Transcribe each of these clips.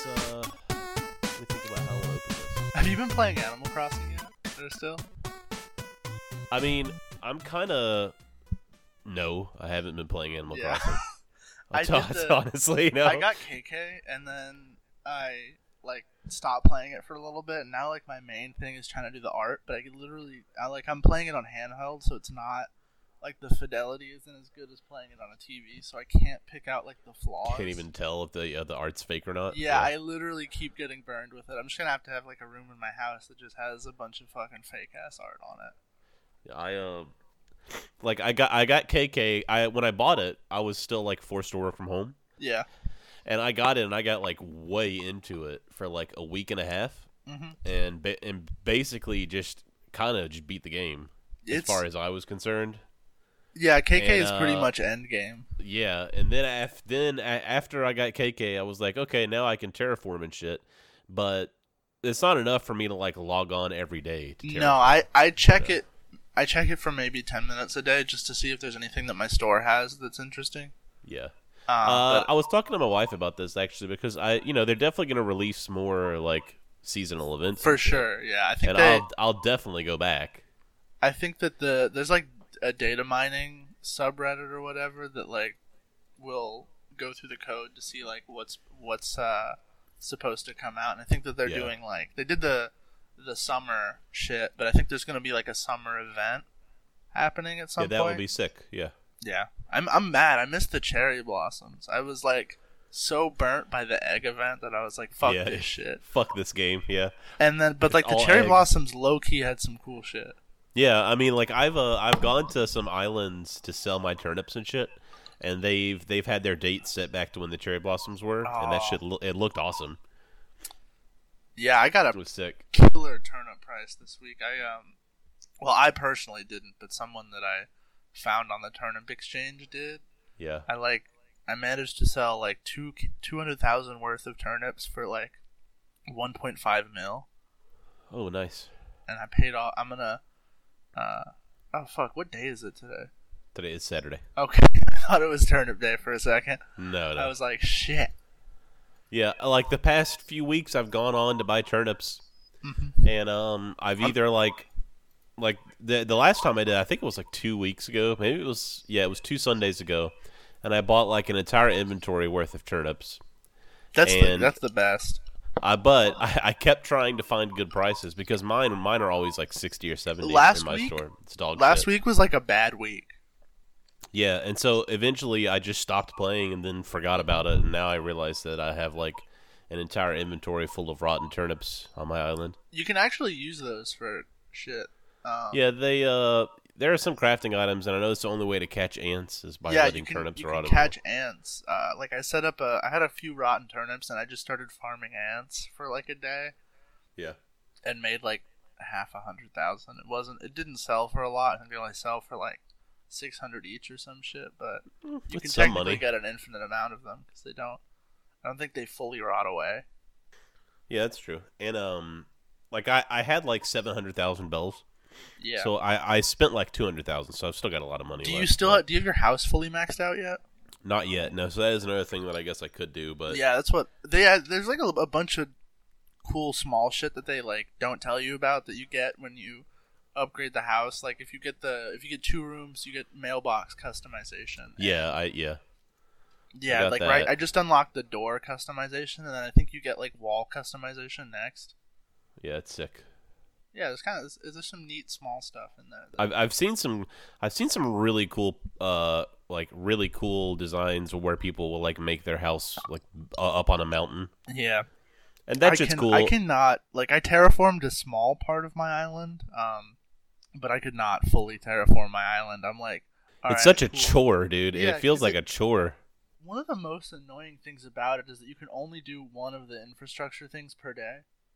Let me think about how I'll open this. Have you been playing Animal Crossing yet? Or still? I mean, I'm kind of. No, I haven't been playing Animal Yeah. Crossing. I did Honestly, no. I got KK, and then I stopped playing it for a little bit, and now my main thing is trying to do the art. But I'm playing it on handheld, so it's not the fidelity isn't as good as playing it on a TV, so I can't pick out the flaws. Can't even tell if the art's fake or not. Yeah, I literally keep getting burned with it. I'm just gonna have to have a room in my house that just has a bunch of fucking fake ass art on it. I got KK. When I bought it, I was still forced to work from home. Yeah. And I got it, and I got way into it for a week and a half, and basically just kind of just beat the game as far as I was concerned. Yeah, KK is pretty much end game. Yeah, and then after I got KK, I was like, okay, now I can terraform and shit, but it's not enough for me to log on every day. To No, I check it. I check it for maybe 10 minutes a day just to see if there's anything that my store has that's interesting. Yeah. But I was talking to my wife about this actually because they're definitely going to release more seasonal events for sure. Yeah, I think I'll definitely go back. I think that there's a data mining subreddit or whatever that will go through the code to see what's supposed to come out, and I think that they're doing they did the summer shit, but I think there's going to be a summer event happening at some point. Yeah, that would be sick. Yeah. Yeah. I'm mad. I missed the cherry blossoms. I was so burnt by the egg event that I was fuck this shit. Fuck this game. Yeah. And then but the cherry eggs. Blossoms low key had some cool shit. Yeah, I mean I've gone to some islands to sell my turnips and shit, and they've had their dates set back to when the cherry blossoms were, and that shit it looked awesome. Yeah, I got It was sick. killer turnip price this week. I personally didn't, but someone that I found on the turnip exchange did. Yeah. I managed to sell 200,000 worth of turnips for 1.5 mil. Oh, nice. And I paid off. I'm gonna. Oh fuck! What day is it today? Today is Saturday. Okay, I thought it was turnip day for a second. No. I was like, shit. Yeah, the past few weeks I've gone on to buy turnips, and I've either the last time I did, I think it was 2 weeks ago. Maybe it was 2 Sundays ago, and I bought an entire inventory worth of turnips. That's the best. But I kept trying to find good prices because mine are always 60 or 70 in my store. It's dog last shit. week was a bad week. Yeah, and so eventually I just stopped playing and then forgot about it, and now I realize that I have an entire inventory full of rotten turnips on my island. You can actually use those for shit. Yeah, there are some crafting items, and I know it's the only way to catch ants is by letting turnips rot. You can catch ants. I set up I had a few rotten turnips, and I just started farming ants for a day. Yeah. And made 100,000. It didn't sell for a lot. I think they only sell for 600 each or some shit, but you can technically get an infinite amount of them because I don't think they fully rot away. Yeah, that's true. And I had 700,000 bells. Yeah. So I spent 200,000, so I've still got a lot of money. Do you left, do you have your house fully maxed out yet? Not yet. No. So that is another thing that I guess I could do, but yeah, that's what there's a bunch of cool small shit that they don't tell you about that you get when you upgrade the house. If you get 2 rooms, you get mailbox customization. Yeah, Yeah, right. I just unlocked the door customization, and then I think you get wall customization next. Yeah, it's sick. Yeah, there's some neat small stuff in there. I've seen some really cool really cool designs where people will make their house up on a mountain. Yeah. And that's just cool. I cannot I terraformed a small part of my island, but I could not fully terraform my island. I'm it's such a chore, dude. Yeah, it feels like a chore. One of the most annoying things about it is that you can only do one of the infrastructure things per day.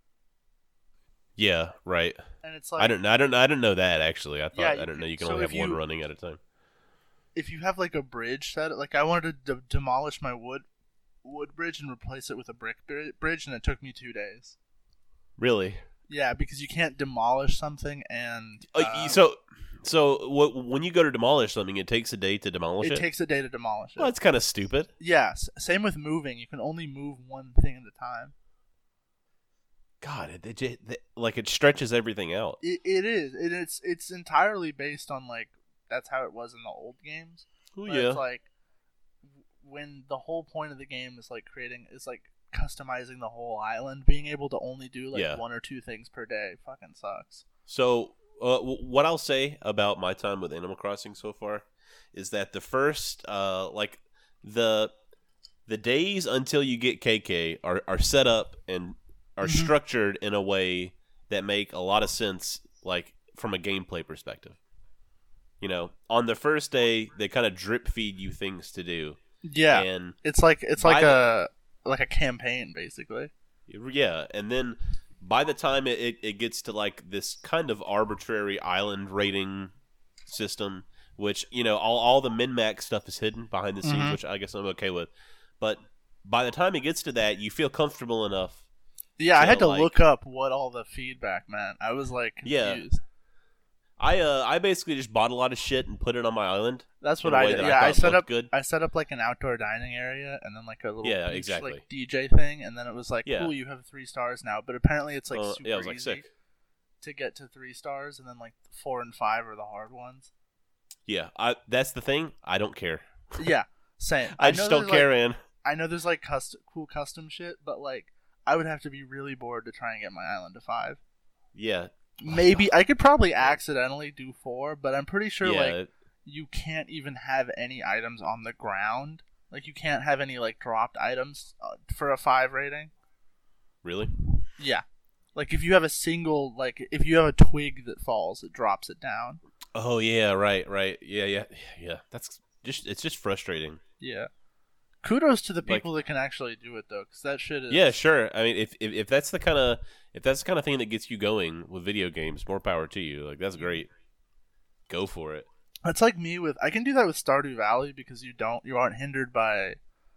Yeah, right. And it's I don't know that actually. I didn't know you can only have one running at a time. If you have a bridge set, I wanted to demolish my wood bridge and replace it with a brick bridge, and it took me 2 days. Really? Yeah, because you can't demolish something and So when you go to demolish something, it takes a day to demolish it? It takes a day to demolish it. Well, that's kind of stupid. Yes. Same with moving. You can only move one thing at a time. God, it stretches everything out. It is. It's entirely based on, like, that's how it was in the old games. Oh, But yeah. It's like, when the whole point of the game is, like, customizing the whole island, being able to only do, like, one or two things per day fucking sucks. So, what I'll say about my time with Animal Crossing so far is that the first, the days until you get KK are set up and are structured in a way that make a lot of sense, like, from a gameplay perspective. You know, on the first day, they kind of drip feed you things to do. Yeah, and it's like a campaign, basically. Yeah, and then by the time it gets to, like, this kind of arbitrary island rating system, which, you know, all the min-max stuff is hidden behind the scenes, which I guess I'm okay with. But by the time it gets to that, you feel comfortable enough. Yeah, I had to look up what all the feedback meant. I was, like, confused. I basically just bought a lot of shit and put it on my island. That's what I did. Yeah, I set up like an outdoor dining area and then like a little beach, like DJ thing, and then it was like, cool, you have 3 stars now. But apparently it's like super it was, like, easy sick to get to 3 stars, and then like 4 and 5 are the hard ones. Yeah, that's the thing. I don't care. Yeah, same. I just don't care, man. I know there's like cool custom shit, but like I would have to be really bored to try and get my island to 5. Yeah. Maybe I could probably accidentally do 4, but I'm pretty sure like you can't even have any items on the ground. Like you can't have any like dropped items for a 5 rating. Really? Yeah. Like if you have if you have a twig that falls, it drops it down. Oh yeah, right. Yeah. It's just frustrating. Yeah. Kudos to the people that can actually do it though, because that shit is. Yeah, sure. I mean, if that's the kind of thing that gets you going with video games, more power to you. Like that's great. Go for it. It's like me with. I can do that with Stardew Valley because you aren't hindered by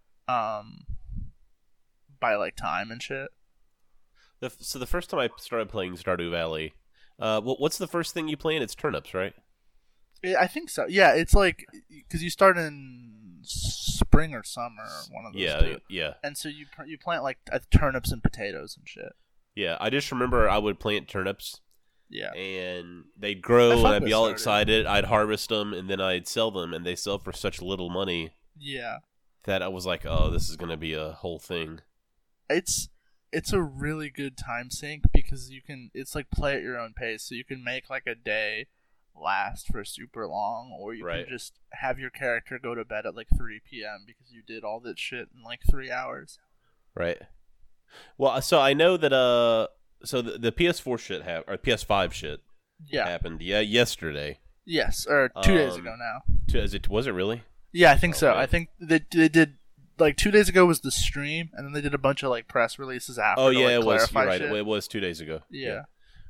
like time and shit. So the first time I started playing Stardew Valley, what's the first thing you plant? It's turnips, right? I think so. Yeah, it's like because you start in spring or summer, one of those two. Yeah. And so you plant like turnips and potatoes and shit. Yeah, I just remember I would plant turnips. Yeah. And they'd grow, and I'd be all excited. I'd harvest them, and then I'd sell them, and they sell for such little money. Yeah. That I was like, oh, this is gonna be a whole thing. It's a really good time sink because it's like play at your own pace, so you can make like a day last for super long, or you can just have your character go to bed at like 3 p.m. because you did all that shit in like 3 hours. Right. Well, so I know that so the PS4 shit or PS5 shit happened yesterday. Yes, or 2 days ago now. Was it really? Yeah, I think so. I think they did like 2 days ago was the stream, and then they did a bunch of like press releases after. Oh yeah, it was. You're right. Shit. It was 2 days ago. Yeah.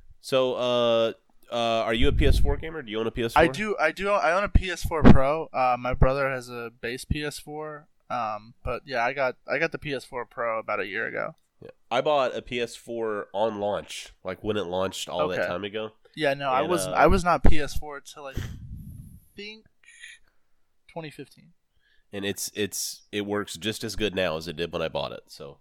So are you a PS4 gamer? Do you own a PS4? I do. I own a PS4 Pro. My brother has a base PS4. But yeah, I got the PS4 Pro about a year ago. Yeah. I bought a PS4 on launch, like when it launched all that time ago. Yeah, no, I was not PS4 until I think 2015. And it works just as good now as it did when I bought it. So,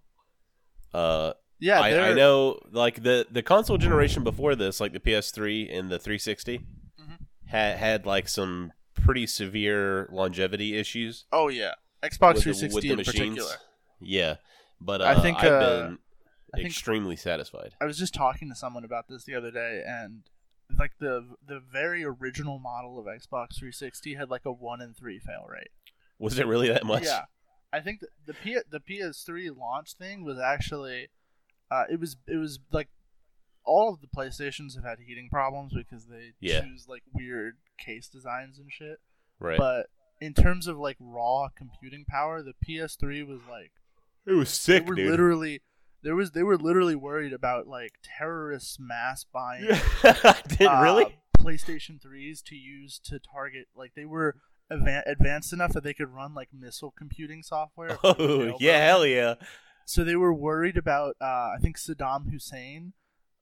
yeah, I know like the console generation before this, like the PS3 and the 360, had like some pretty severe longevity issues. Oh yeah, Xbox 360 with the in machines. particular. Yeah, but I think I've been extremely satisfied. I was just talking to someone about this the other day, and like the very original model of Xbox 360 had like a 1 in 3 fail rate. Was it really that much? Yeah, I think the PS3 launch thing was actually, it was like all of the PlayStations have had heating problems because they choose like weird case designs and shit. Right. But in terms of like raw computing power, the PS3 was like, it was sick, dude. They were literally worried about like terrorists mass buying really PlayStation 3s to use to target, like they were advanced enough that they could run like missile computing software. Oh yeah, hell yeah. So they were worried about I think Saddam Hussein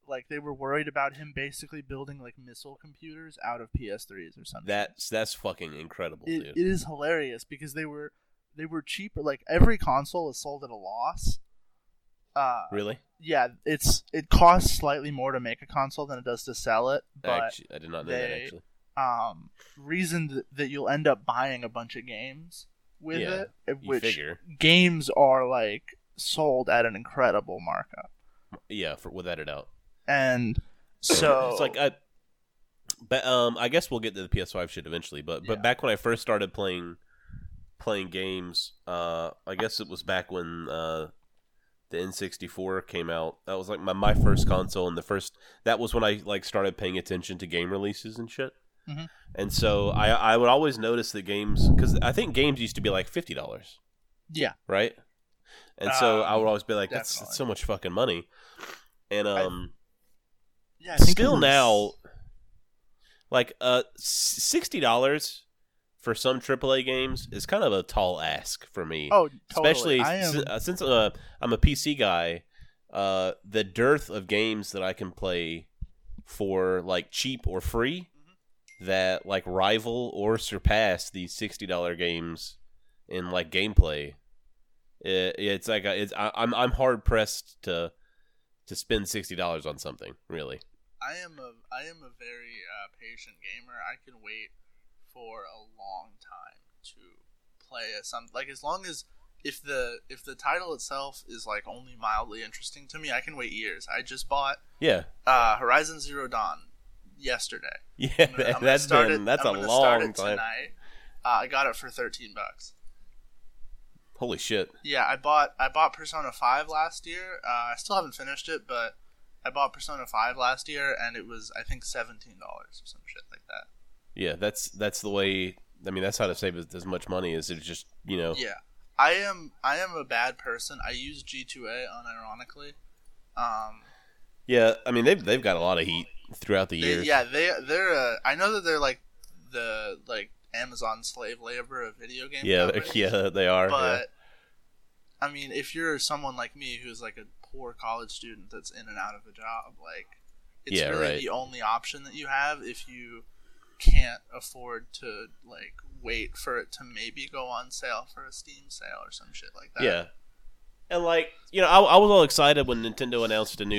like they were worried about him basically building like missile computers out of PS3s or something. That's fucking incredible, dude. It is hilarious because they were cheaper. Like every console is sold at a loss. Really? Yeah, it costs slightly more to make a console than it does to sell it. But actually, I did not know that actually. Reason that you'll end up buying a bunch of games with it, which figure. Games are like sold at an incredible markup. Yeah, without a doubt. And so it's like I guess we'll get to the PS5 shit eventually, but back when I first started playing games, I guess it was back when the N64 came out. That was like my first console, and that was when I like started paying attention to game releases and shit. Mm-hmm. And so I would always notice that games, because I think games used to be like $50. Yeah. Right? And so I would always be like, that's definitely. so much fucking money. And I think still now, like $60 for some AAA games is kind of a tall ask for me. Oh, totally. Especially since I'm a PC guy, the dearth of games that I can play for like cheap or free that like rival or surpass these $60 games in like gameplay. It's like I'm hard pressed to spend $60 on something, really. I am a very patient gamer. I can wait for a long time to play as long as if the title itself is like only mildly interesting to me, I can wait years. I just bought Horizon Zero Dawn yesterday. Yeah, that's a long time. Tonight. I got it for $13. Holy shit! Yeah, I bought Persona 5 last year. I still haven't finished it, but I bought Persona 5 last year, and it was I think $17 or some shit like that. Yeah, that's the way. I mean, that's how to save as much money as it just Yeah, I am a bad person. I use G2A unironically. Yeah, I mean they've got a lot of heat throughout the years. They're. I know that they're like the Amazon slave labor of video game companies. They are. But I mean, if you're someone like me who's like a poor college student that's in and out of a job, like it's really the only option that you have if you can't afford to like wait for it to maybe go on sale for a Steam sale or some shit like that. Yeah, and like I was all excited when Nintendo announced a new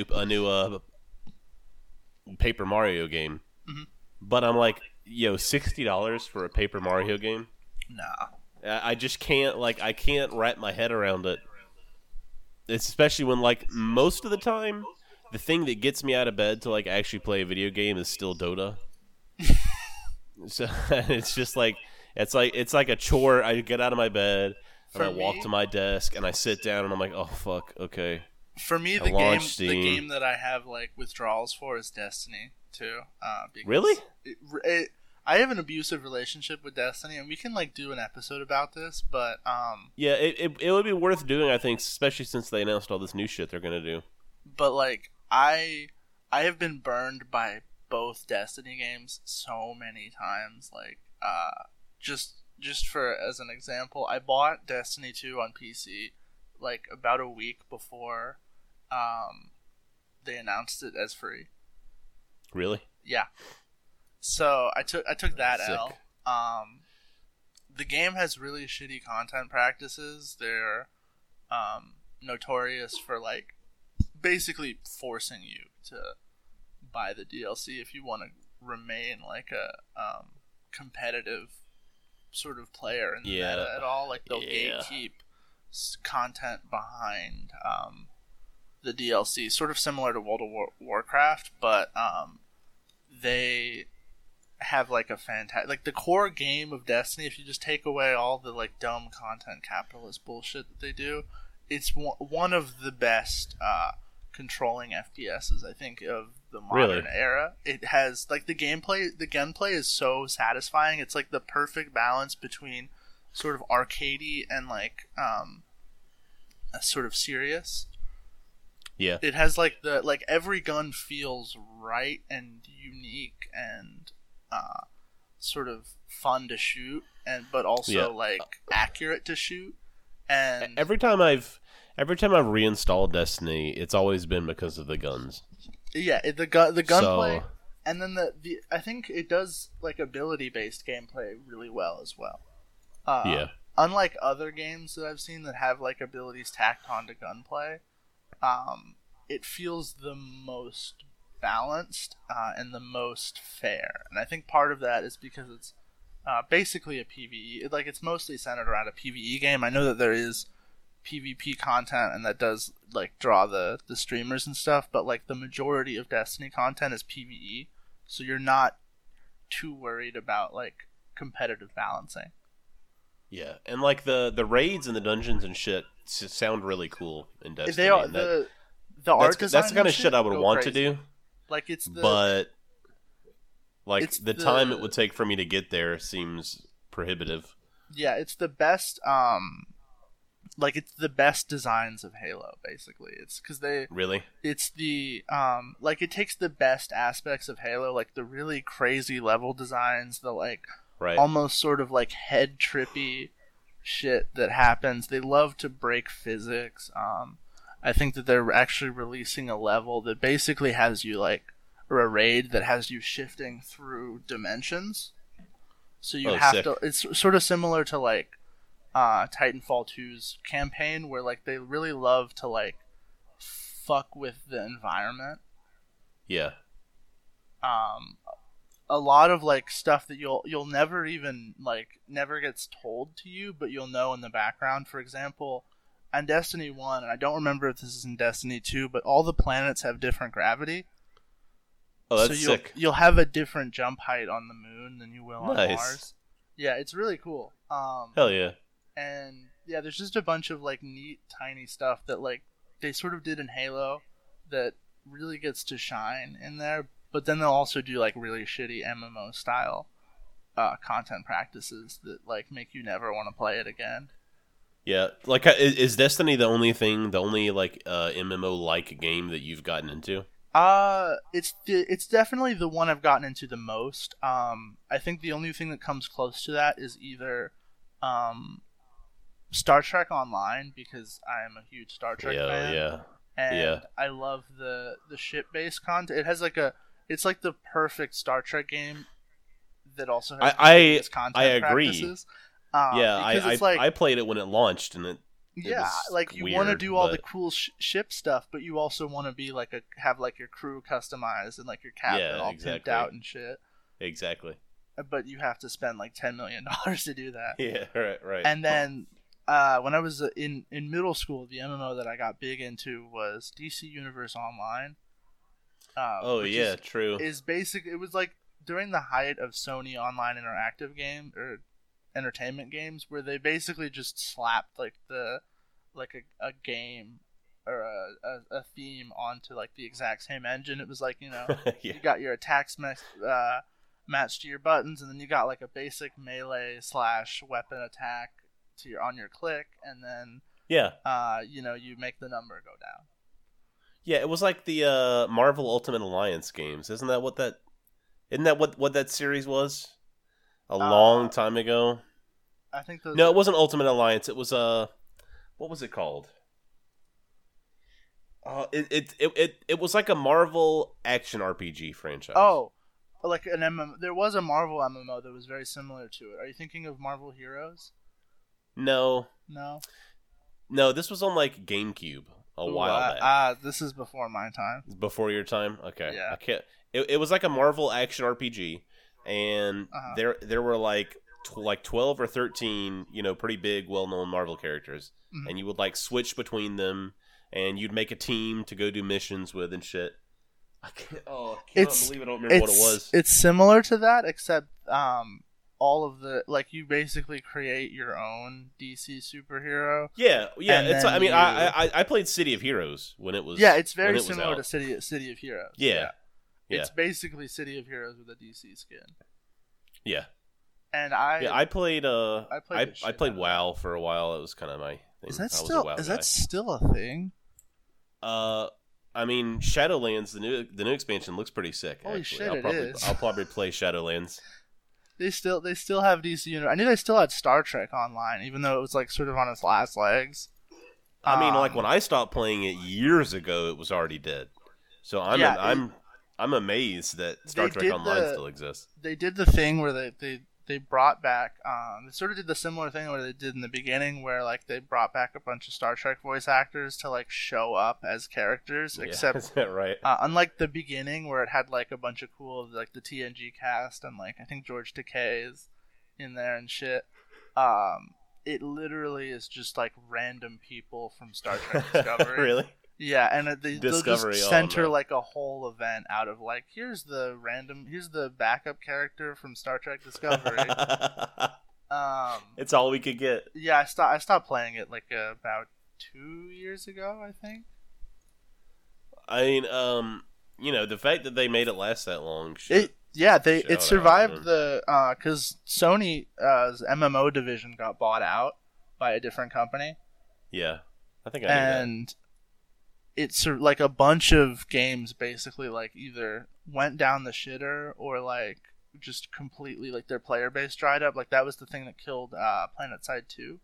Paper Mario game, but I'm like, $60 for a Paper Mario game? Nah. I just can't, I can't wrap my head around it. It's especially when, most of the time, the thing that gets me out of bed to, actually play a video game is still Dota. So, it's just, it's like a chore. I get out of my bed, and I walk to my desk, and I sit down, and I'm like, oh, fuck, okay. For me, the game that I have, withdrawals for is Destiny, too. Really? I have an abusive relationship with Destiny, and we can do an episode about this. But yeah, it would be worth doing, I think, especially since they announced all this new shit they're gonna do. But I have been burned by both Destiny games so many times. Just for as an example, I bought Destiny 2 on PC about a week before they announced it as free. Really? Yeah. So I took that L. The game has really shitty content practices. They're notorious for basically forcing you to buy the DLC if you want to remain a competitive sort of player in the meta at all. They'll gatekeep content behind the DLC, sort of similar to World of Warcraft, but they have a fantastic the core game of Destiny. If you just take away all the dumb content capitalist bullshit that they do, it's one of the best controlling FPSs I think of the modern era. It has the gunplay is so satisfying. It's the perfect balance between sort of arcadey and a sort of serious. Yeah. It has every gun feels right and unique and sort of fun to shoot, but also accurate to shoot. And every time I've reinstalled Destiny, it's always been because of the guns. Yeah, the gunplay, So and then the I think it does like ability based gameplay really well as well. yeah, Unlike other games that I've seen that have like abilities tacked onto gunplay, it feels the most balanced and the most fair. And I think part of that is because it's basically a PvE. It's mostly centered around a PvE game. I know that there is PvP content and that does like draw the streamers and stuff, but like the majority of Destiny content is PvE, so you're not too worried about like competitive balancing. yeah, and like the raids and the dungeons and shit sound really cool in Destiny. They are the art design. That's the kind of shit I would want crazy. to do. Like it's the but like it's the time it would take for me to get there seems prohibitive. Yeah, it's the best. It's the best designs of Halo. Basically, it's because Really. It's the it takes the best aspects of Halo, like the really crazy level designs, the Right. almost sort of like head trippy shit that happens. They love to break physics. I think that they're actually releasing a level that basically has you or a raid that has you shifting through dimensions. So you have sick. to. It's sort of similar to Titanfall 2's campaign, where they really love to fuck with the environment. Yeah. A lot of stuff that you'll never even never gets told to you, but you'll know in the background. For example, on Destiny 1, and I don't remember if this is in Destiny 2, but all the planets have different gravity. Oh, that's sick. You'll have a different jump height on the moon than you will on Nice. Mars. Yeah, it's really cool. Hell yeah. And yeah, there's just a bunch of neat tiny stuff that they sort of did in Halo that really gets to shine in there. But then they'll also do really shitty MMO style content practices that make you never want to play it again. Yeah, is Destiny the only MMO like game that you've gotten into? It's definitely the one I've gotten into the most. I think the only thing that comes close to that is either Star Trek Online, because I am a huge Star Trek fan. Yeah. And I love the ship-based content. It has it's like the perfect Star Trek game that also has content I agree. Practices. I played it when it launched, and it you want to do all the cool ship stuff, but you also want to be have your crew customized and your captain all pimped out and shit. Exactly. But you have to spend $10 million to do that. Yeah, right. And then when I was in middle school, the MMO that I got big into was DC Universe Online. True. Is basically, it was during the height of Sony online interactive game or entertainment games, where they basically just slapped a game or a theme onto the exact same engine. It was Yeah. You got your attacks matched to your buttons, and then you got a basic melee / weapon attack on your click, and then you make the number go down. Yeah, it was like the Marvel Ultimate Alliance games. Isn't that what that series was? A long time ago. I think No, it wasn't Ultimate Alliance. It was what was it called? It was like a Marvel action RPG franchise. Oh, an MMO. There was a Marvel MMO that was very similar to it. Are you thinking of Marvel Heroes? No. No, this was on GameCube a while back. This is before my time. Before your time? Okay. Yeah. I can't. It was like a Marvel action RPG, and there were 12 or 13, pretty big, well-known Marvel characters, and you would switch between them, and you'd make a team to go do missions with and shit. I can't believe I don't remember what it was. It's similar to that, except all of the you basically create your own DC superhero. Yeah. I played City of Heroes when it was. Yeah, it's very similar to City of Heroes. Yeah. It's basically City of Heroes with a DC skin. Yeah. And I played I played WoW for a while. It was kind of my thing. Is that still a thing? I mean, Shadowlands, the new expansion looks pretty sick. Holy actually. shit, it is. I'll probably play Shadowlands. They still have DC Universe. I knew they still had Star Trek Online, even though it was sort of on its last legs. I mean, when I stopped playing it years ago, it was already dead. So I'm amazed that Star Trek Online still exists. They did the thing where they brought back. They sort of did the similar thing where they did in the beginning, where like they brought back a bunch of Star Trek voice actors to like show up as characters. Except is that right? Unlike the beginning, where it had like a bunch of cool like the TNG cast and like I think George Takei is in there and shit. It literally is just like random people from Star Trek Discovery. Really? Yeah, and they'll just center like a whole event out of like here's the backup character from Star Trek Discovery. It's all we could get. Yeah, I stopped playing it like about 2 years ago, I think. I mean, the fact that they made it last that long. It survived because Sony's MMO division got bought out by a different company. Yeah, I think I knew that. And it's like a bunch of games basically like either went down the shitter or like just completely like their player base dried up. Like that was the thing that killed PlanetSide 2.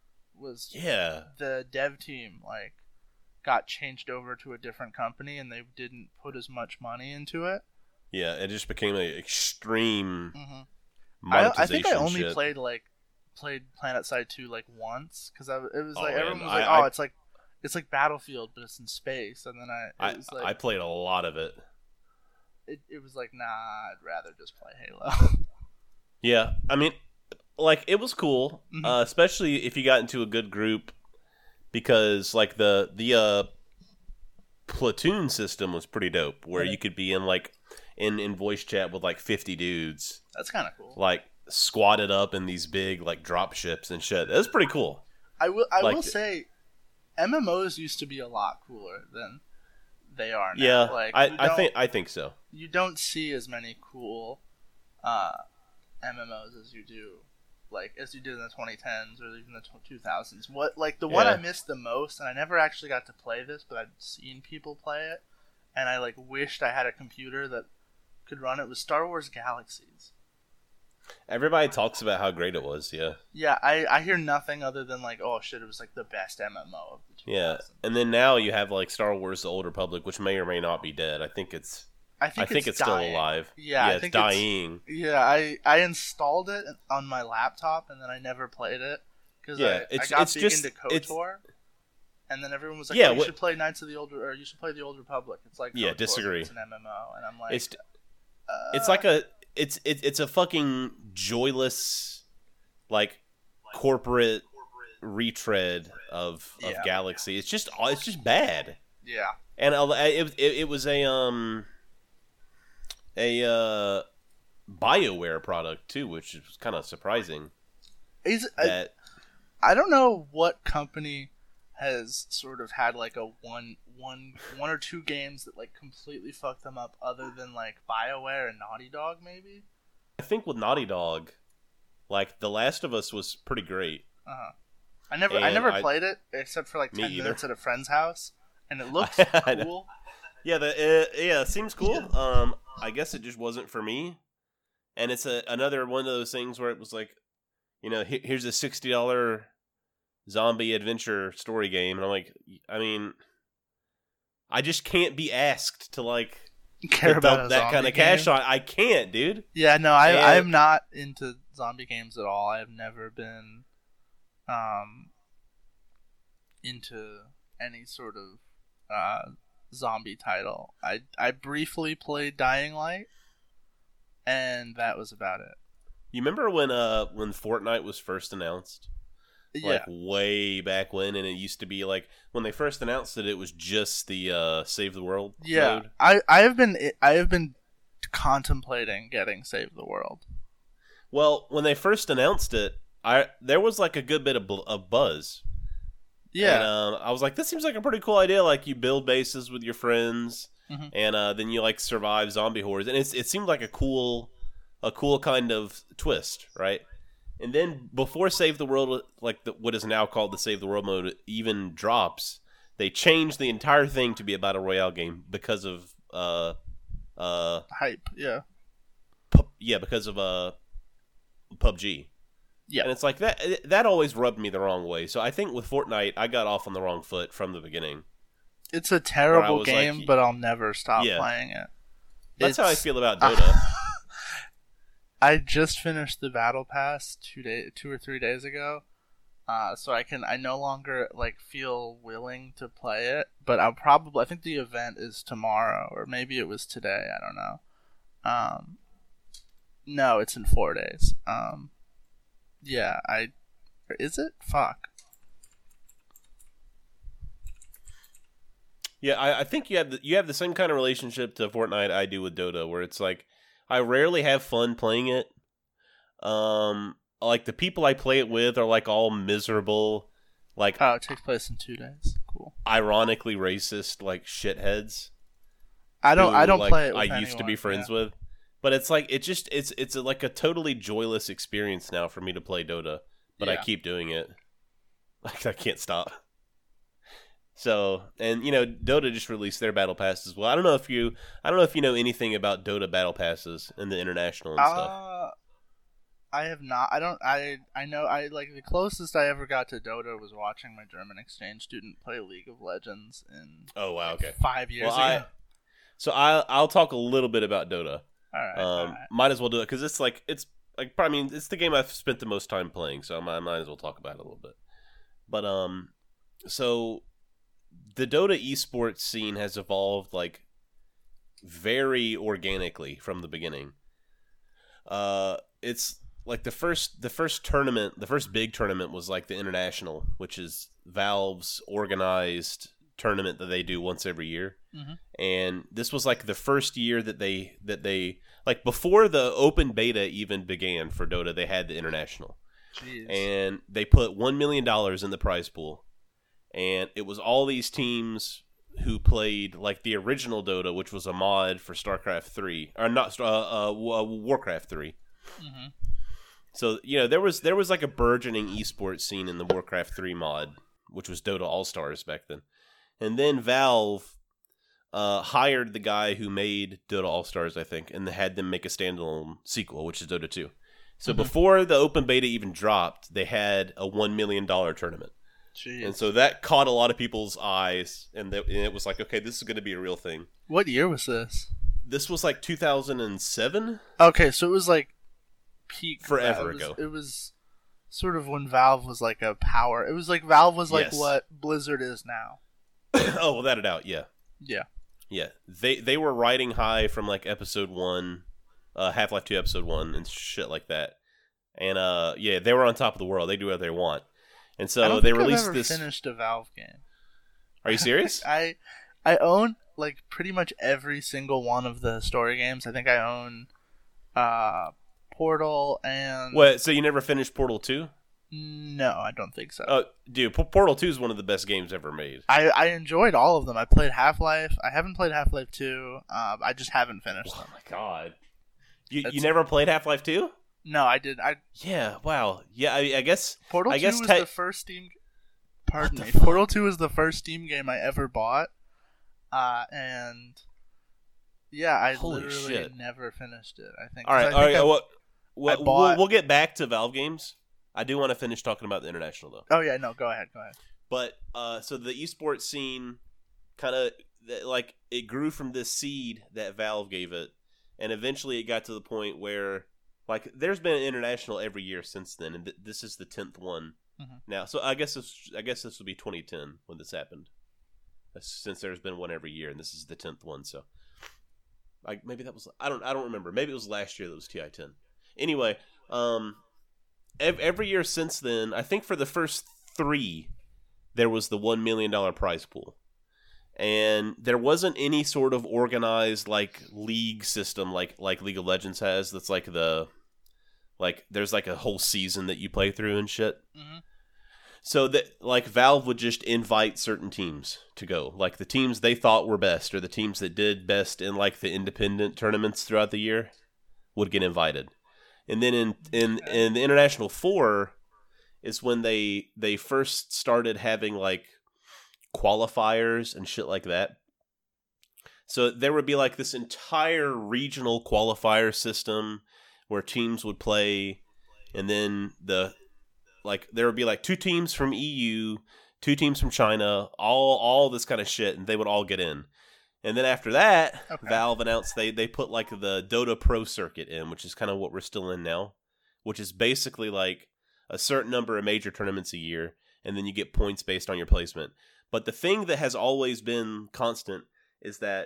The dev team like got changed over to a different company and they didn't put as much money into it. Yeah, it just became an extreme monetization. I think I only shit. played PlanetSide 2 like once because it was like everyone was like, it's like Battlefield, but it's in space. And then I played a lot of it. It was like, nah, I'd rather just play Halo. Yeah, I mean, like it was cool, especially if you got into a good group, because like the platoon system was pretty dope, where you could be in like in voice chat with like 50 dudes. That's kind of cool. Like squatted up in these big like drop ships and shit. It was pretty cool. I will say, MMOs used to be a lot cooler than they are now. Yeah, like, I think so. You don't see as many cool MMOs as you do in the 2010s or even the 2000s. One I missed the most, and I never actually got to play this, but I'd seen people play it, and I like wished I had a computer that could run it, was Star Wars Galaxies. Everybody talks about how great it was, yeah. Yeah, I hear nothing other than like, oh shit, it was like the best MMO of the 2000s. Yeah, and then now you have like Star Wars: The Old Republic, which may or may not be dead. I think it's still alive. Yeah, it's dying. I installed it on my laptop and then I never played it because I got big into KOTOR. And then everyone was like, you should play you should play The Old Republic. It's like KOTOR, disagree. It's an MMO, and I'm like, it's like it's a fucking joyless, like corporate retread of Galaxy. It's just bad. Yeah. And it was a BioWare product too, which is kind of surprising. I don't know what company has sort of had like a one or two games that like completely fucked them up, other than like BioWare and Naughty Dog, maybe. I think with Naughty Dog, like The Last of Us was pretty great. I never played it except for like 10 minutes at a friend's house, and it looks cool. Yeah, it seems cool. I guess it just wasn't for me. And it's another one of those things where it was like, here's a $60 zombie adventure story game, and I'm like, I mean, I just can't be asked to like care about that kind of cash on. I can't, dude. Yeah, no, I'm not into zombie games at all. I've never been into any sort of zombie title. I briefly played Dying Light, and that was about it. You remember when Fortnite was first announced? Like way back when, and it used to be like when they first announced it was just the Save the World mode. I have been contemplating getting Save the World. Well, when they first announced it, there was like a good bit of buzz. Yeah, and I was like, this seems like a pretty cool idea. Like you build bases with your friends, and then you like survive zombie hordes, and it seemed like a cool kind of twist, right? And then before Save the World, like what is now called the Save the World mode, even drops, they changed the entire thing to be a battle royale game because of hype. Yeah, because of PUBG. Yeah, and it's like that always rubbed me the wrong way. So I think with Fortnite, I got off on the wrong foot from the beginning. It's a terrible was game, like, but I'll never stop yeah. playing it. That's how I feel about Dota. I just finished the battle pass 2 or 3 days ago, so I no longer like feel willing to play it. But I think the event is tomorrow, or maybe it was today. I don't know. No, it's in 4 days. Yeah, is it? Fuck. Yeah, I think you have the same kind of relationship to Fortnite I do with Dota, where it's like I rarely have fun playing it. Like the people I play it with are like all miserable, like it takes place in 2 days. Cool. Ironically racist, like shitheads. I don't like, play it with I used to be anyone, friends with, but it's like it's like a totally joyless experience now for me to play Dota, but I keep doing it. Like I can't stop. So, and Dota just released their battle pass as well. I don't know if you know anything about Dota battle passes and the international and stuff. I have not. I don't. I know. I like the closest I ever got to Dota was watching my German exchange student play League of Legends in. Oh wow! Okay. 5 years ago. I'll talk a little bit about Dota. All right. Might as well do it because it's it's the game I've spent the most time playing, so I might as well talk about it a little bit. But so the Dota esports scene has evolved like very organically from the beginning. It's like the first tournament, the first big tournament was like the International, which is Valve's organized tournament that they do once every year. Mm-hmm. And this was like the first year that they like before the open beta even began for Dota, they had the International. Jeez. And they put $1 million in the prize pool. And it was all these teams who played like the original Dota, which was a mod for StarCraft 3 or not Warcraft 3. Mm-hmm. So, there was like a burgeoning esports scene in the Warcraft 3 mod, which was Dota All-Stars back then. And then Valve hired the guy who made Dota All-Stars, I think, and had them make a standalone sequel, which is Dota 2. So before the open beta even dropped, they had a $1 million tournament. Jeez. And so that caught a lot of people's eyes, and it was like, okay, this is going to be a real thing. What year was this? This was like 2007? Okay, so it was like peak. Forever ago. It was sort of when Valve was like a power. It was like Valve was like Yes. what Blizzard is now. Oh, without a doubt, yeah. Yeah. Yeah. They were riding high from like episode 1, Half-Life 2 episode 1 and shit like that. And yeah, they were on top of the world. They do what they want. And so they released I've this. Finished a Valve game. Are you serious? I own like pretty much every single one of the story games. I think I own Portal and. What? So you never finished Portal 2? No, I don't think so. Dude, Portal 2 is one of the best games ever made. I enjoyed all of them. I played Half-Life. I haven't played Half-Life 2. I just haven't finished them. Oh my god. You never played Half-Life 2? No, I did. Yeah, wow. Yeah, I guess Portal 2 was the first Steam. Pardon me. fuck? Portal 2 was the first Steam game I ever bought, and yeah, I Holy literally shit. never finished it. I think. All right, we'll get back to Valve games. I do want to finish talking about the International though. Oh yeah, no, go ahead. But so the esports scene kind of like it grew from this seed that Valve gave it, and eventually it got to the point where like there's been an International every year since then, and this is the 10th one now. So I guess this will be 2010 when this happened, since there's been one every year, and this is the 10th one. So like maybe that was I don't remember. Maybe it was last year that was TI10. Anyway, every year since then, I think for the first 3, there was the $1 million prize pool. And there wasn't any sort of organized like league system like League of Legends has. That's like there's like a whole season that you play through and shit. Mm-hmm. So that like Valve would just invite certain teams to go, like the teams they thought were best or the teams that did best in like the independent tournaments throughout the year would get invited. And then in the International 4 is when they first started having like qualifiers and shit like that. So there would be like this entire regional qualifier system where teams would play, and then there would be like 2 teams from EU, 2 teams from China, all this kind of shit, and they would all get in. And then after that, Valve announced they put like the Dota Pro circuit in, which is kind of what we're still in now, which is basically like a certain number of major tournaments a year, and then you get points based on your placement. But the thing that has always been constant is that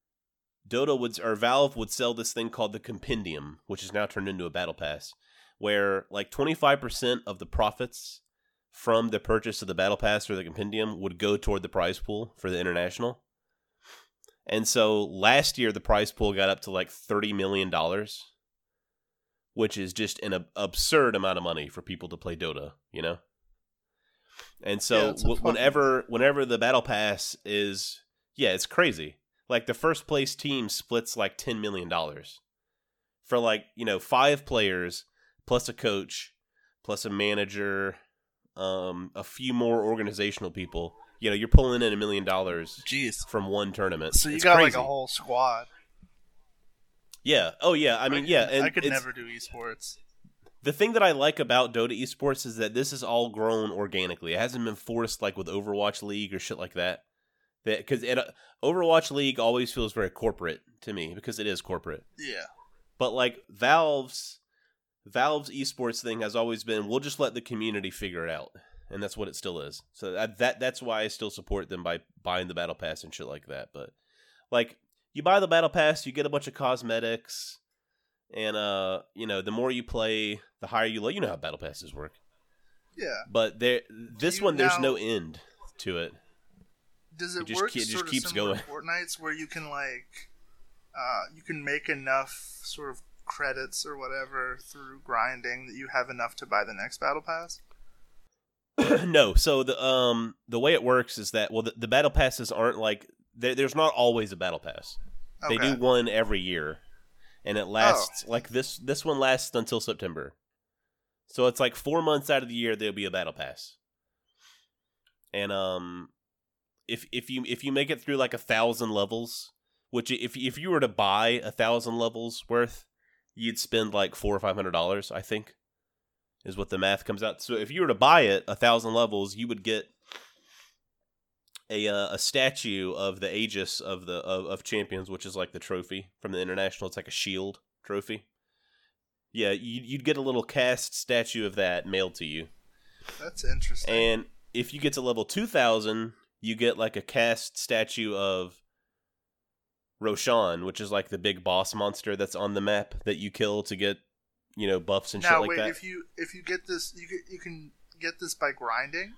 Valve would sell this thing called the Compendium, which is now turned into a battle pass, where like 25% of the profits from the purchase of the battle pass or the Compendium would go toward the prize pool for the international. And so last year the prize pool got up to like $30 million, which is just an absurd amount of money for people to play Dota, you know? And so whenever the battle pass is, it's crazy. Like the first place team splits like $10 million for like, 5 players plus a coach plus a manager, a few more organizational people. You're pulling in $1 million from one tournament. So you got crazy. Like a whole squad. Yeah. Oh yeah. I mean, and I could never do esports. The thing that I like about Dota esports is that this is all grown organically. It hasn't been forced like with Overwatch League or shit like that. Because Overwatch League always feels very corporate to me because it is corporate. Yeah. But like Valve's esports thing has always been, we'll just let the community figure it out. And that's what it still is. So that's why I still support them by buying the battle pass and shit like that. But like you buy the battle pass, you get a bunch of cosmetics, and the more you play, the higher you look. You know how battle passes work. Yeah. But there's no end to it. Does it work sort of keeps going? Fortnite's where you can like you can make enough sort of credits or whatever through grinding that you have enough to buy the next battle pass? No, so the way it works is that the battle passes aren't like there's not always a battle pass. Okay. They do one every year, and it lasts like this one lasts until September. So it's like 4 months out of the year there'll be a battle pass, and if you make it through like 1,000 levels, which if you were to buy 1,000 levels worth, you'd spend like $400 or $500, I think. Is what the math comes out. So if you were to buy it 1,000 levels, you would get a statue of the Aegis of Champions, which is like the trophy from the international. It's like a shield trophy. Yeah, you'd get a little cast statue of that mailed to you. That's interesting. And if you get to level 2,000, you get like a cast statue of Roshan, which is like the big boss monster that's on the map that you kill to get buffs and shit like that. Now, wait, if you get this, you can get this by grinding?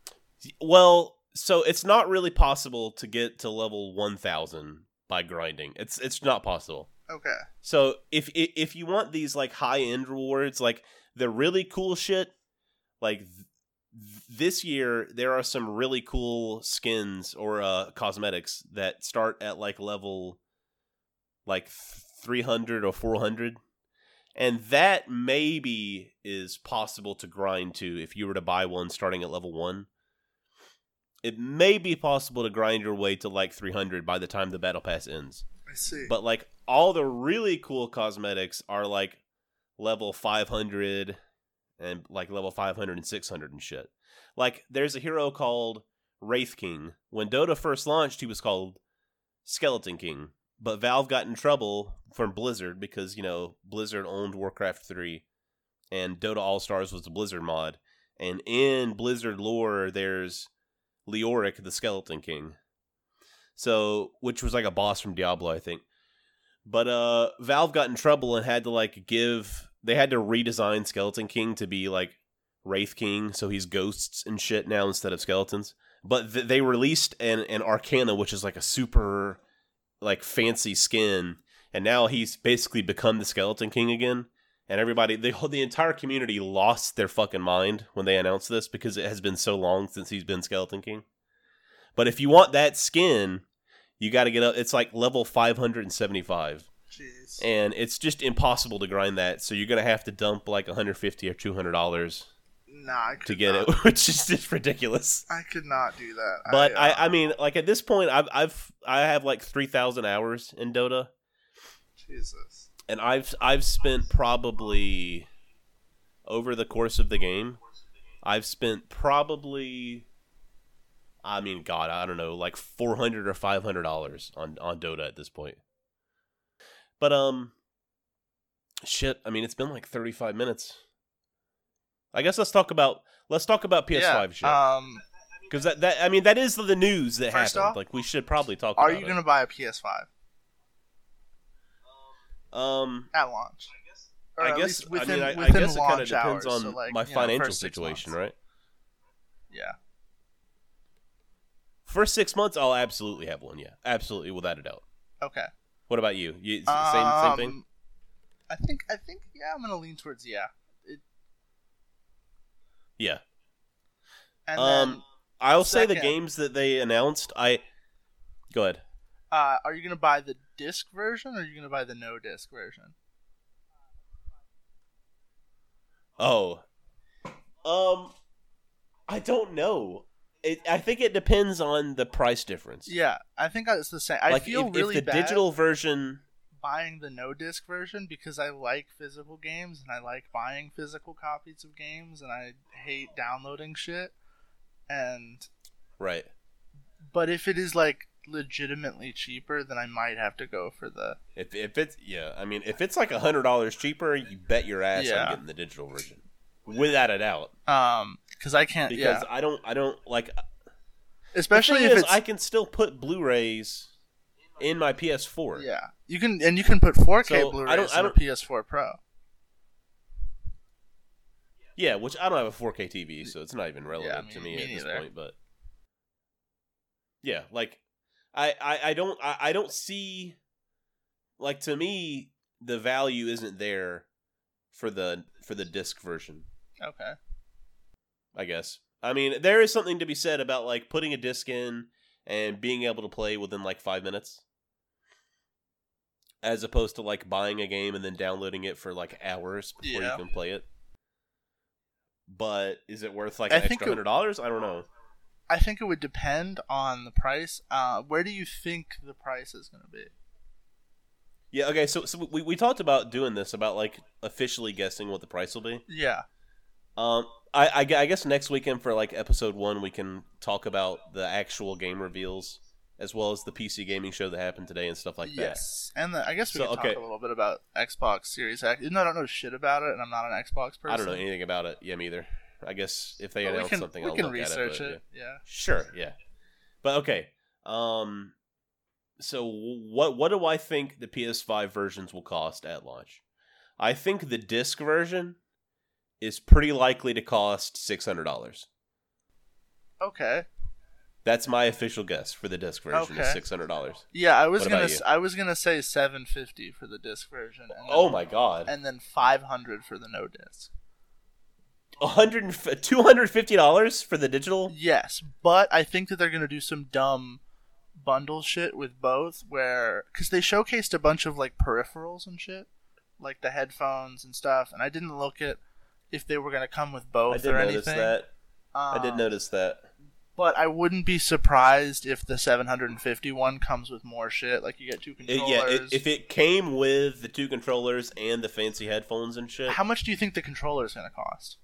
Well, so it's not really possible to get to level 1,000 by grinding. It's not possible. Okay. So if you want these like high-end rewards, like the really cool shit, like this year there are some really cool skins or cosmetics that start at like level like 300 or 400. And that maybe is possible to grind to if you were to buy one starting at level 1. It may be possible to grind your way to like 300 by the time the battle pass ends. I see. But like all the really cool cosmetics are like level 500 and like level 500 and 600 and shit. Like there's a hero called Wraith King. When Dota first launched, he was called Skeleton King. But Valve got in trouble from Blizzard because, Blizzard owned Warcraft 3 and Dota All-Stars was the Blizzard mod. And in Blizzard lore, there's Leoric, the Skeleton King. So, which was like a boss from Diablo, I think. But Valve got in trouble and had to they had to redesign Skeleton King to be like Wraith King, so he's ghosts and shit now instead of skeletons. But they released an Arcana, which is like a super like fancy skin, and now he's basically become the Skeleton King again. And everybody, the entire community lost their fucking mind when they announced this because it has been so long since he's been Skeleton King. But if you want that skin, you got to get up. It's like level 575. Jeez. And it's just impossible to grind that. So you're gonna have to dump like $150 or $200. To get it, which is just ridiculous. I could not do that. But I mean, like at this point, I have like 3,000 hours in Dota. Jesus. And I've spent probably over the course of the game, I've spent probably I mean, God, I don't know, like $400 or $500 on Dota at this point. But shit. I mean, it's been like 35 minutes. I guess let's talk about PS5 shit. Because that is the news that happened. Off, like we should probably talk about it. Are you gonna buy a PS5? At launch. I guess it kind of depends on my financial situation, right? Yeah. First 6 months, I'll absolutely have one. Yeah, absolutely, without a doubt. Okay. What about you? Same thing. I think. Yeah, I'm gonna lean towards yeah. Yeah. And then I'll say the games that they announced. Go ahead. Are you gonna buy the disc version or are you gonna buy the no disc version? Oh. I don't know. I think it depends on the price difference. Yeah, I think it's the same. I feel really if the bad digital version buying the no disc version because I like physical games and I like buying physical copies of games and I hate downloading shit. And right. But if it is like legitimately cheaper, then I might have to go for the. If it's I mean, if it's like $100 cheaper, you bet your ass I'm getting the digital version, without a doubt. Because I can't. Because I don't like. Especially if I can still put Blu-rays in my PS4. Yeah, you can put 4K Blu-rays in a PS4 Pro. Yeah, which I don't have a 4K TV, so it's not even relevant to me at this point. But yeah, like I don't see, like, to me the value isn't there for the disc version. Okay. I guess. I mean, there is something to be said about like putting a disc in and being able to play within like 5 minutes, as opposed to like buying a game and then downloading it for like hours before you can play it. But is it worth like an extra $100? I don't know. I think it would depend on the price. Where do you think the price is going to be? Yeah. Okay. So we talked about doing this, about like officially guessing what the price will be. Yeah. I guess next weekend for like episode 1 we can talk about the actual game reveals as well as the PC gaming show that happened today and stuff like that. Yes, and I guess we can talk a little bit about Xbox Series X. Even though I don't know shit about it and I'm not an Xbox person. I don't know anything about it. Yeah, me either. I guess if they announce something, I'll look at it. We can research it. Yeah. Sure. Yeah. But okay. So what do I think the PS5 versions will cost at launch? I think the disc version is pretty likely to cost $600. Okay. That's my official guess for the disc version. Is $600. Yeah, I was gonna say $750 for the disc version. And then, oh my god! And then $500 for the no disc. $250 for the digital? Yes, but I think that they're gonna do some dumb bundle shit with both, because they showcased a bunch of like peripherals and shit, like the headphones and stuff, and I didn't look at if they were gonna come with both or anything. I did notice that. But I wouldn't be surprised if the 750 one comes with more shit. Like, you get 2 controllers. If it came with the 2 controllers and the fancy headphones and shit. How much do you think the controller is going to cost?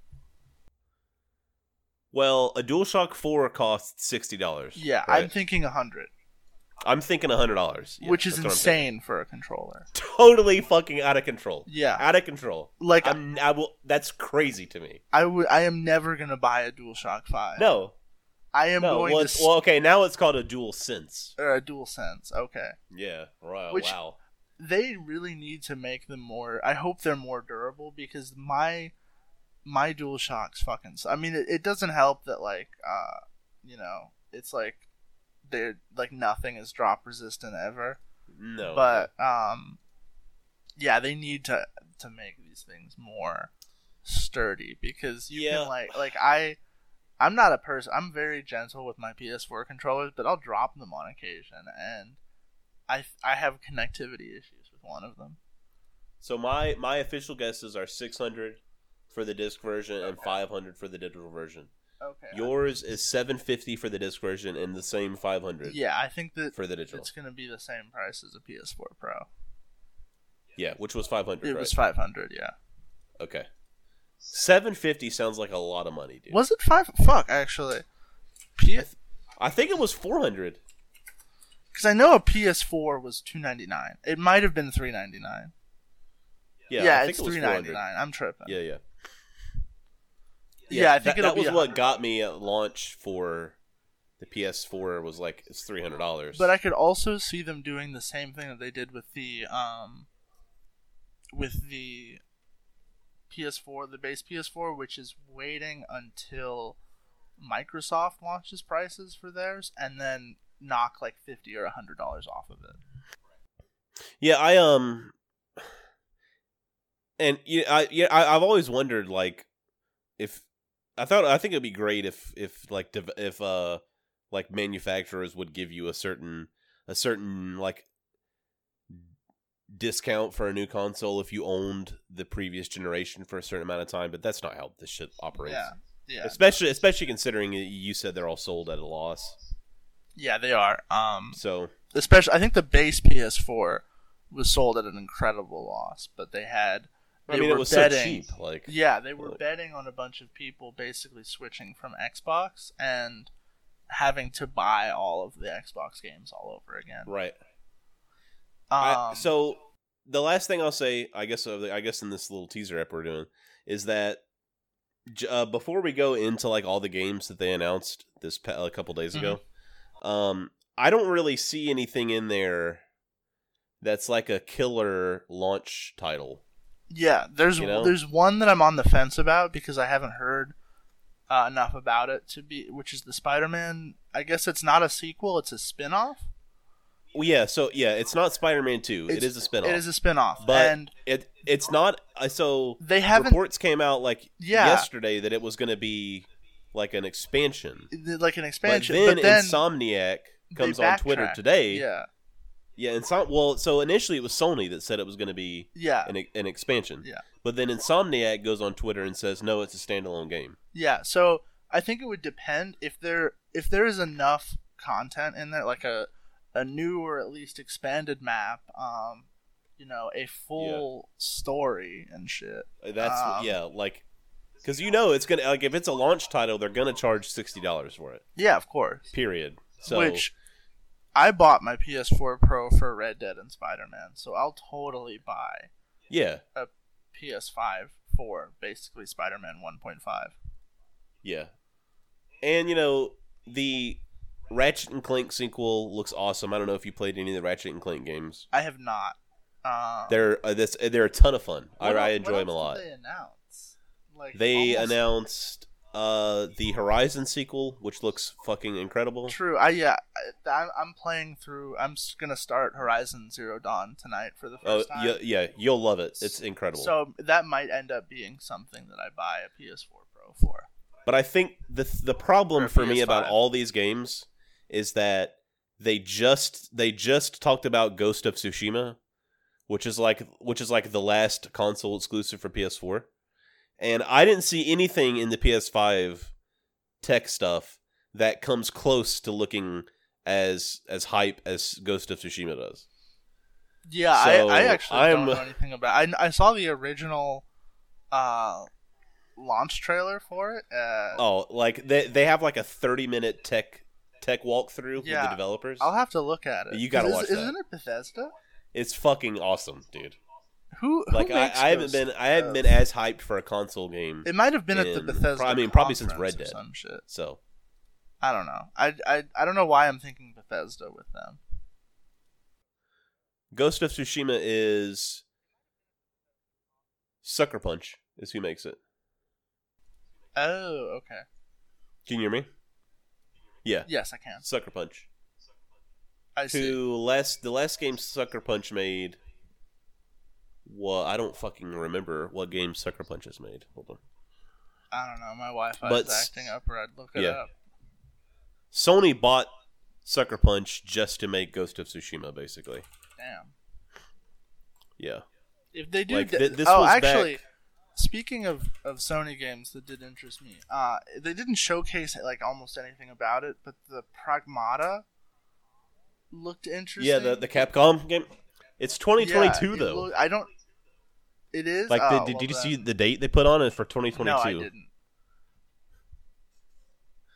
Well, a DualShock 4 costs $60. Yeah, right? I'm thinking $100. I'm thinking $100. Yeah, which is insane for a controller. Totally fucking out of control. Yeah. Out of control. Like, that's crazy to me. I am never going to buy a DualShock 5. No. I am going to... Well, okay, now it's called a DualSense. Or a DualSense, okay. Yeah, right, wow. They really need to make them more... I hope they're more durable, because my DualShocks fucking... I mean, it doesn't help that, like, it's like, they're, like, nothing is drop resistant ever. No. But, yeah, they need to make these things more sturdy, because you can, like, I'm not a person. I'm very gentle with my PS4 controllers, but I'll drop them on occasion, and I have connectivity issues with one of them. So my official guesses are $600 for the disc version and $500 for the digital version. Okay. Yours is $750 for the disc version and the same $500. Yeah, I think that for the digital, it's going to be the same price as a PS4 Pro. Yeah, which was $500. It was $500. Yeah. Okay. $750 sounds like a lot of money, dude. Was it $5? Fuck, actually. I think it was 400. Because I know a PS4 was $299. It might have been $399. Yeah, I think it's it was $399. 400. I'm tripping. Yeah. Yeah, I think that was 100. what got me at launch for the PS4 was like it's $300. But I could also see them doing the same thing that they did with the PS4, the base PS4, which is waiting until Microsoft launches prices for theirs and then knock like $50 or $100 off of it. Yeah, I've always wondered like if I think it'd be great if like manufacturers would give you a certain like discount for a new console if you owned the previous generation for a certain amount of time, but that's not how this shit operates. Yeah. Especially considering you said they're all sold at a loss. Yeah, they are. So especially I think the base PS4 was sold at an incredible loss, but they were was betting, so cheap. Like they were betting on a bunch of people basically switching from Xbox and having to buy all of the Xbox games all over again. Right. So the last thing I'll say, I guess in this little teaser app we're doing, is that before we go into like all the games that they announced a couple days ago, I don't really see anything in there that's like a killer launch title. Yeah, there's one that I'm on the fence about because I haven't heard enough about it which is the Spider-Man. I guess it's not a sequel; it's a spin-off. Well, yeah, it's not Spider-Man 2. It is a spin-off. It is a spin-off. But and it's not... So they haven't... Reports came out yesterday that it was going to be like an expansion. Like an expansion. But then Insomniac comes on Twitter today. Yeah. Yeah, so initially it was Sony that said it was going to be an expansion. Yeah. But then Insomniac goes on Twitter and says, no, it's a standalone game. Yeah, so I think it would depend if there is enough content in there, like a new or at least expanded map, a full story and shit. That's because it's gonna if it's a launch title, they're gonna charge $60 for it. Yeah, of course. Period. So which I bought my PS4 Pro for Red Dead and Spider-Man, so I'll totally buy. Yeah. A PS5 for basically Spider-Man 1.5. Yeah, and the Ratchet and Clank sequel looks awesome. I don't know if you played any of the Ratchet and Clank games. I have not. They're a ton of fun. I enjoy them a lot. What did they announce? They announced the Horizon sequel, which looks fucking incredible. True. I'm playing through. I'm gonna start Horizon Zero Dawn tonight for the first time. Yeah, you'll love it. It's incredible. So that might end up being something that I buy a PS4 Pro for. But I think the problem for me about all these games is that they just talked about Ghost of Tsushima, which is like the last console exclusive for PS4, and I didn't see anything in the PS5 tech stuff that comes close to looking as hype as Ghost of Tsushima does. Yeah, so I actually don't know anything about it. I saw the original launch trailer for it. They have like a 30-minute tech walkthrough with the developers. I'll have to look at it. You gotta watch that. Isn't it Bethesda? It's fucking awesome, dude. Who I haven't been as hyped for a console game. It might have been at the Bethesda. Probably since Red Dead. Some shit. So I don't know. I don't know why I'm thinking Bethesda with them. Ghost of Tsushima is Sucker Punch is who makes it. Oh, okay. Can you hear me? Yeah. Yes, I can. Sucker Punch. I see. The last game Sucker Punch made. Well, I don't fucking remember what game Sucker Punch has made. Hold on. I don't know. My Wi-Fi is acting up, or I'd look it up. Sony bought Sucker Punch just to make Ghost of Tsushima, basically. Damn. Yeah. If they do, back... speaking of Sony games that did interest me, they didn't showcase almost anything about it, but the Pragmata looked interesting. Yeah, the Capcom game. It's 2022 though. I don't. It is. Did you see the date they put on it for 2022? No, I didn't.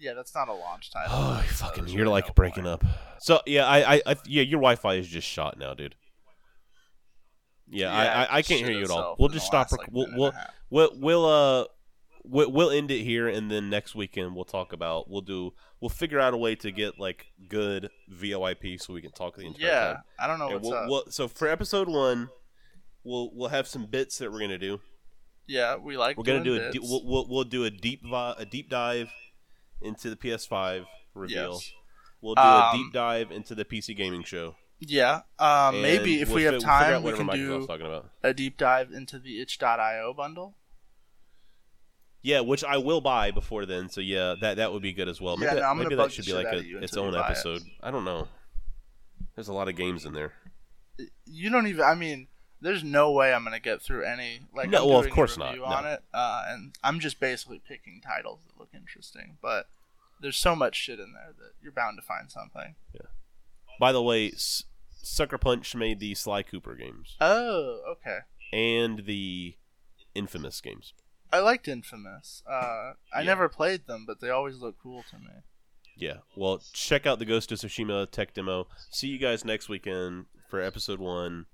Yeah, that's not a launch title. Oh, so fucking, there's you're really like no breaking point. up. So yeah, yeah, your Wi-Fi is just shot now, dude. Yeah, Yeah, I it can't shit hear you at all. itself We'll in just the stop. last, like, We'll minute and a half. we'll end it here, and then next weekend we'll talk about we'll figure out a way to get like good VoIP so we can talk the entire Yeah, time. I don't know And what's up. so for episode 1, we'll have some bits that we're gonna do. Yeah, we like. We're gonna do doing bits. we'll do a deep dive into the PS5 reveal. Yes. We'll do a deep dive into the PC gaming show. Yeah, And maybe if we we'll have figure out time, we whatever can Microsoft's do talking about. a deep dive into the itch.io bundle. Yeah, which I will buy before then. So yeah, that would be good as well. Maybe, Yeah, no, I'm maybe gonna bug that should the be shit like out of you its until you own buy it. episode. I don't know. There's a lot of games in there. You don't even. I mean, there's no way I'm gonna get through any. Like, No, I'm well, of doing course a review not, on it, and I'm just basically picking titles that look interesting. But there's so much shit in there that you're bound to find something. By the way, Sucker Punch made the Sly Cooper games Oh, okay. and the Infamous games. I liked Infamous. I Yeah. never played them, but they always look cool to me. Yeah. Well, check out the Ghost of Tsushima tech demo. See you guys next weekend for episode 1.